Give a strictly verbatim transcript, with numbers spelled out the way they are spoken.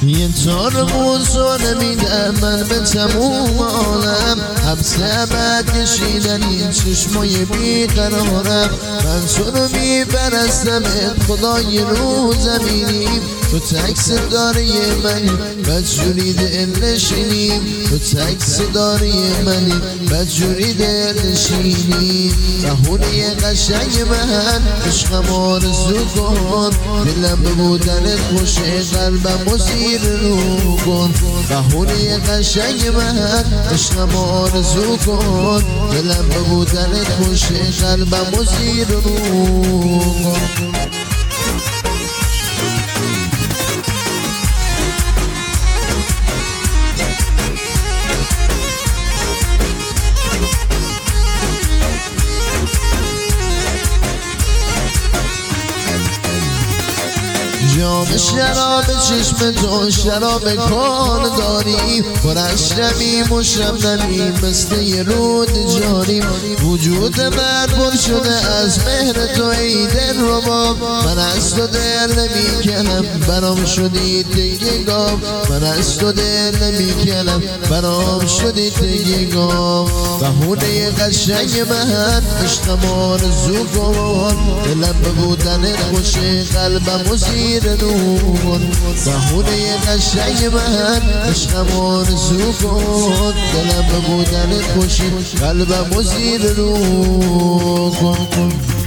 یه تار موزا نمیدم من به تموم عالم، حبس ابد کشیدن این چشمای بیقرارم. من تو رو میپرستمت خدای رو زمینیم، تو تکس داری منی بدجوری دل نشینیم، تو تکس داری منی بدجوری دل نشینیم. بهونه قشنگ من عشقم آرزو کن، دلم به بودنت خوشه قلبم و زیر رو کن. بهونه قشنگ من عشقم آرزو کن، دلم به بودنت خوشه قلبم و زیر رو کن. جام شراب چشم تو شراب کان داریم، پر اشربیم و شبنمیم مثل یه رود جاریم. وجود من پر شده از مهر تو ای دل رباب، من از تو دل نمی کنم برام شدی دیگه گام، من از تو دل نمی کنم برام شدی دیگه گام. بهونه قشنگ من عشقم آرزو کن، دلم به بودنت خوشه قلبم و زیر نون. بهونه قشنگ من عشقم آرزو کن، دلم به بودنت خوشه قلبم و زیر رو کن.